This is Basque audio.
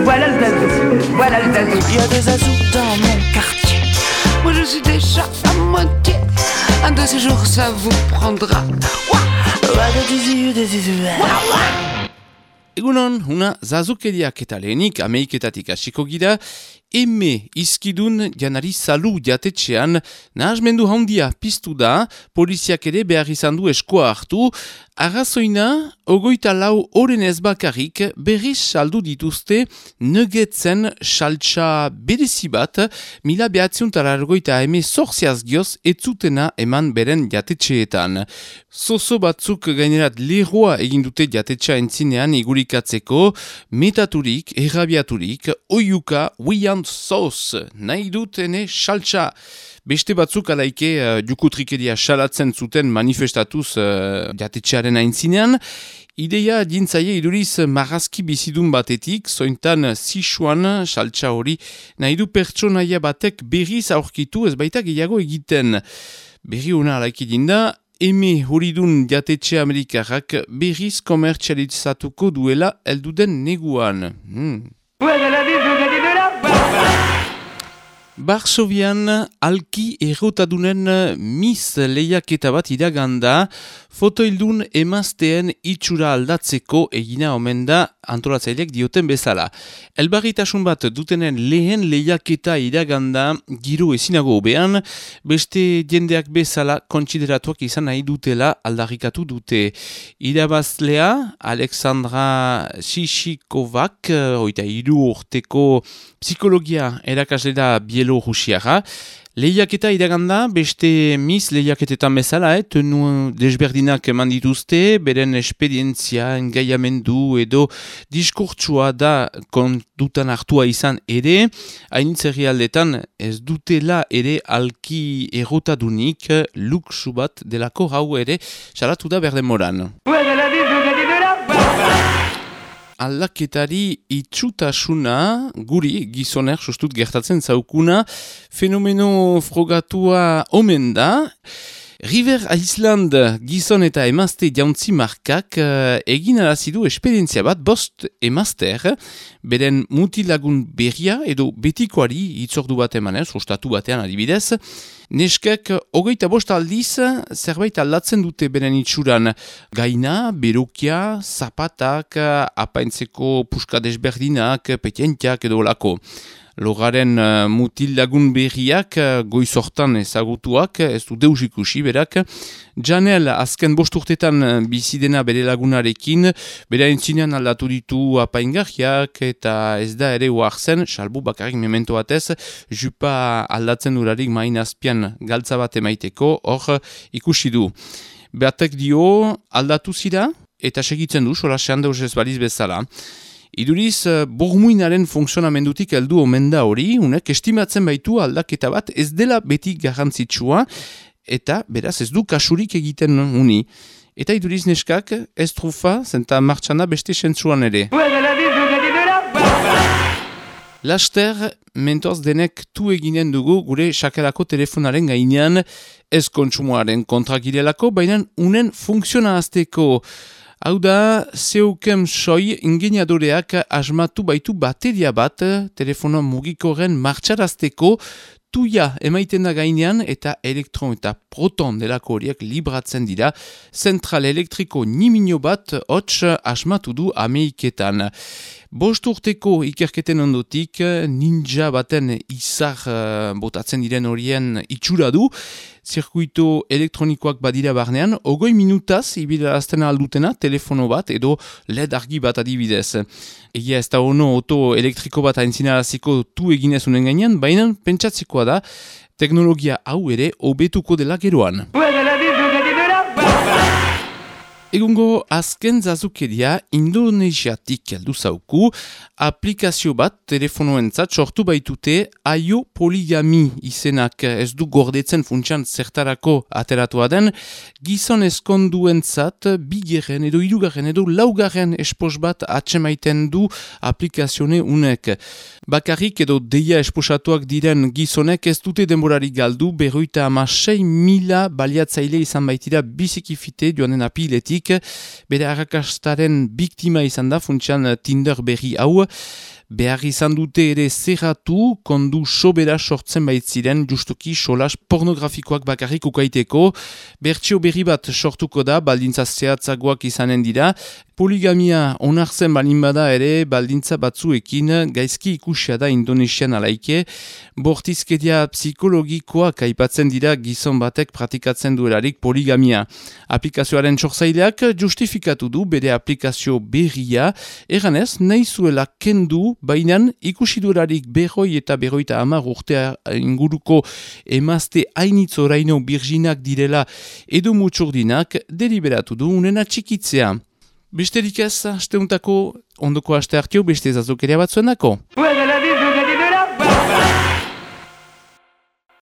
Voilà le zazou, voilà le zazou. Il y a des zazous dans mon quartier. Moi je suis déjà à moitié. Un de ces jours ça vous prendra. Egunon, una zazukeriak eta lehenik ameiketatik hasiko gira, eme izkidun janari salu jatetxean nahasmendu handia piztu da, poliziak ere behar izan du eskoa hartu, arrazoina, 24 oren ez bakarrik berriz saldu dituzte nugetzen saltsa berezi bat, 1980 gioz etzutena eman beren jatetxeetan. Zozo batzuk gainerat leroa egindute jatetxa entzinean igurikatzeko, metaturik, errabiaturik, oiuka, wian zoz, nahi dutene saltsa. Beste batzuk alaike jukutrikeria salatzen zuten manifestatuz jatetxearen aintzinean. Ideia dintzaie iduriz marrazki bizidun batetik, zointan zisuan saltsa hori nahi du pertsonaia batek berriz aurkitu ez baita gehiago egiten. Berri hona alaiki dinda, eme horidun jatetxe amerikarrak berriz komertzializatuko duela elduden neguan. Varsovian alki errotadunen Miss lehiaketa bat iraganda, fotoildun emazteen itxura aldatzeko egina omen da antolatzaileak dioten bezala. Elbarritasun bat dutenen lehen lehiaketa iraganda giro ezinago hobean, beste jendeak bezala kontsideratuak izan nahi dutela aldarrikatu dute. Irabazlea Alexandra Shishikovac, 23 urteko psikologia erakaslera Bielorusiara. Lehiaketa iraganda, beste Miss lehiaketetan bezala, tenu desberdinak eman dituzte, beren esperientzia, engaiamendu edo diskurtsua da kondutan hartua izan ere, hainitz herrialdetan ez dutela ere alki errotadunik luxu bat delako hau ere salatu da berdemoran. Aldaketari itxutasuna, guri gizoner sustut gertatzen zaukuna, fenomeno frogatua omen da. River Island gizon eta emazte jauntzi markak egin arazidu esperientzia bat 5 emazter, beren mutilagun berria edo betikoari itzordu bat emanez, ostatu batean adibidez. Neskek 25 aldiz zerbait aldatzen dute beren itxuran. Gaina, berokia, zapatak, apaintzeko puska desberdinak, petientiak edo lako. Logaren mutil lagun berriak goizortan ezagutuak, ez du deus ikusi berak. Janel azken 5 urtetan bizidena bere lagunarekin, bere entzinean aldatu ditu apaingarriak eta ez da ere oartzen, salbu bakarrik memento batez, jupa aldatzen durarik main azpian galtza bat emaiteko, hor ikusi du. Batek dio aldatu zira eta segitzen du, solasean deus ez baliz bezala. Iduriz, burmuinaren funksionamendutik heldu omen da hori, unek estimatzen baitu aldaketa bat ez dela beti garrantzitsua, eta beraz ez du kasurik egiten uni. Eta iduriz neskak ez trufa, zenta martxana beste sentzuan ere. Laster, mentoz denek tu eginen dugu gure sakelako telefonaren gainean, ez kontsumoaren kontrakirelako, baina unen funksiona azteko. Hau da, zeukem soi ingeniadoreak asmatu baitu bateria bat telefono mugikoren martxarazteko, tuia emaiten da gainean eta elektron eta proton delako horiek libratzen dira, zentral elektriko nimino bat hots asmatu du Ameriketan. 5 urteko ikerketen ondotik, ninja baten izar botatzen diren horien itxura du, zirkuito elektronikoak badira barnean, 20 minutaz ibilarazten aldutena telefono bat edo LED argi bat adibidez. Egia ez da ono auto elektriko bat aintzinaraziko tu eginezunen gainean, baina pentsatzekoa da, teknologia hau ere hobetuko dela geroan. Egungo azken zazukeria Indonesiatik heldu zauku, aplikazio bat telefonoentzat sortu baitute Aio Poligami izenak ez du gordetzen funtsan zertarako ateratua den, gizon eskonduentzat 2. edo 3. edo 4. espos bat atsemaiten du aplikazione unek. Bakarrik edo deia esposatuak diren gizonek ez dute denborari galdu, 56.000 baliatzaile izan baitira bizikifite joanen apiletik, bere arrakastaren biktima izan da funtsan Tinder berri hau. behar izan dute ere zerratu kondu sobera sortzen baitziren justuki solas pornografikoak bakarrik ukaiteko. Bertsio berri bat sortuko da, baldintza zehatzagoak izanen dira. Poligamia onartzen balin bada ere baldintza batzuekin gaizki ikusia da Indonesian alaike. Bortizkeria psikologikoak aipatzen dira gizon batek pratikatzen duelarik poligamia. Aplikazioaren sortzaileak justifikatu du bere aplikazio berria, eganez nahi zuela kendu, bainan ikusi duelarik 100 eta 150 urtea inguruko emazte hainitz oraino birginak direla edo mutxurdinak deliberatu du unena txikitzea. Besterik ez, asteuntako ondoko aste hartio beste zazokeria batzuenako.